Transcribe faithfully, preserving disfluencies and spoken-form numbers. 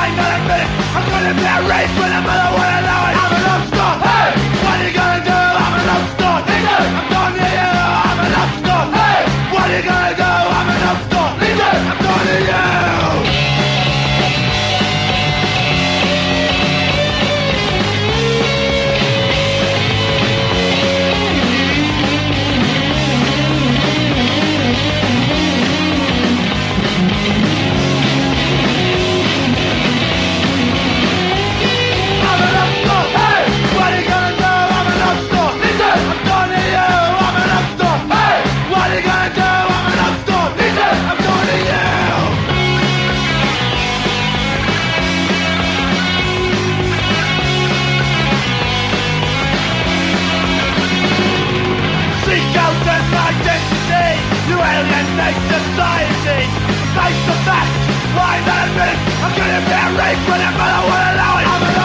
ain't gonna admit it. I'm gonna be a race when the mother won't allow it. I'm a love star. Hey, what are you gonna do? I'm a love star. Listen, I'm going to you. I'm a love star. Hey, what are you gonna do? I'm a love star. Listen, I'm going to you. Society, face the facts. Why not admit it? I'm gonna be a race when I'm gonna allow it. I'm